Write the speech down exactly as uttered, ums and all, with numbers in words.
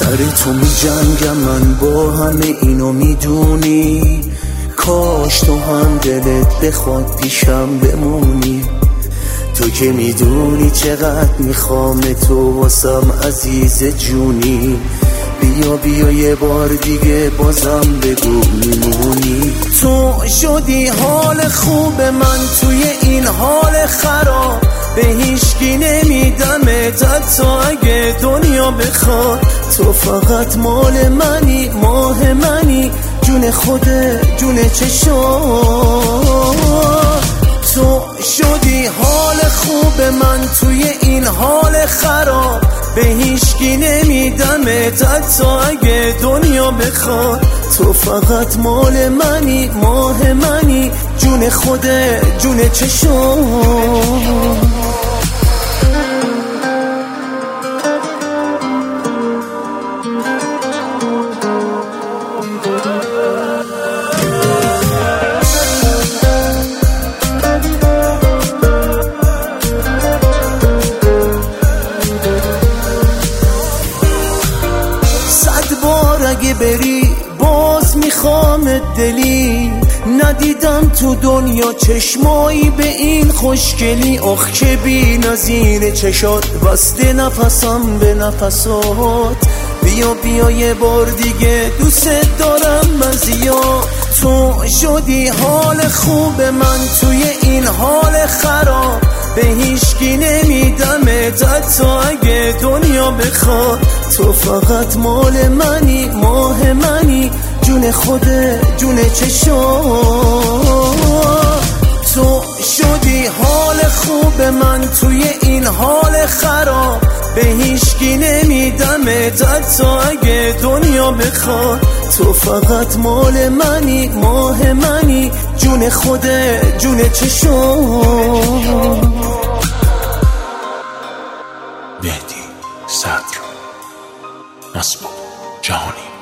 سر تو می جنگم من با همه اینو میدونی، کاش تو هم دلت بخواد پیشم بمونی. تو که میدونی چقدر میخوام تو واسم عزیز جونی، بیا بیا یه بار دیگه بازم بگو میمونی. تو شدی حال خوب من توی این حال خراب، به هیچکی نمیدمت حتی اگه دنیا بخواد. تو فقط مال منی، ماه منی، جون خودت، جون چشات. تو شدی حال خوب من توی این حال خراب، به هیچکی نمیدمت حتی اگه دنیا بخواد. تو فقط مال منی، ماه منی، جون خودت، جون چشات. اگه بری باز میخوام دلی، ندیدم تو دنیا چشمایی به این خوشگلی. آخ که بی نظیر چشات بسته نفسم به نفسات. بیا بیا یه بار دیگه دوست دارم من زیاد. تو شدی حال خوب من توی این حال خراب، به هیچکی نمیدمت حتی اگه دنیا بخواد. تو فقط مال منی، ماه منی، جون خودت، جون چشات. تو شدی حال خوب من توی این حال خراب، به هیچکی نمیدمت حتی اگه دنیا بخواد. تو فقط مال منی، ماه منی، جون خودت، جون چشات. مهدی صدر، نصب جهانی.